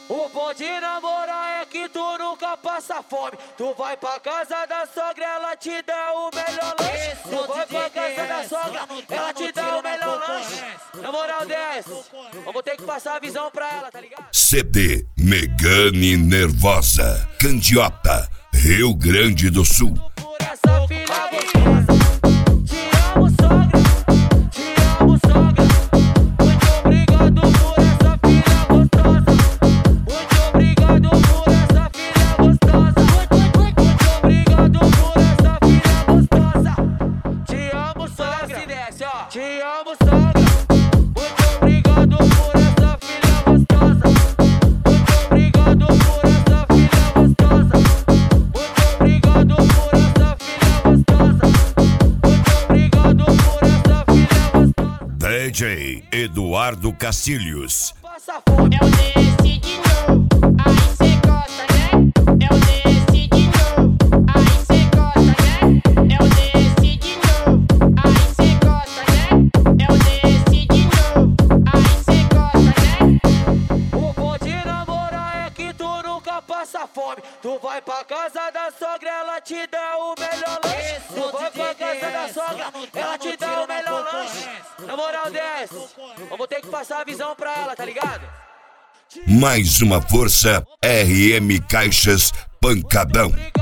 O bom de namorar é que tu nunca passa fome. Tu vai pra casa da sogra, ela te dá o melhor lanche. Tu vai pra casa da sogra, ela te dá o melhor lanche. Na moral dessa, vamos ter que passar a visão pra ela, tá ligado? CD Megane Nervosa, Candiota, Rio Grande do Sul. Por essa filha gostosa. Te amo, sogra. Te amo, sogra. Muito obrigado por essa filha gostosa. Muito obrigado por essa filha gostosa. Muito obrigado por essa filha gostosa. Te amo, sogra. Se desce, ó. Te amo, sogra. Muito obrigado por essa filha gostosa. Muito obrigado por essa filha gostosa. Muito obrigado por essa filha gostosa. Muito obrigado por essa filha gostosa. DJ Eduardo Cacilhos. Passa fome. É o desse de novo, aí cê gosta, né? É o desse de novo, aí cê gosta, né? É o desse de novo, aí cê gosta, né? É o desse de novo, aí cê gosta, né? O bom de namorar é que tu nunca passa fome. Tu vai pra casa da sogra, ela te dá o melhor lanche. Tu vai pra casa da sogra, ela te dá o melhor lanche. Na moral dessa, vamos ter que passar a visão pra ela, tá ligado? Mais uma força, RM Caixas Pancadão.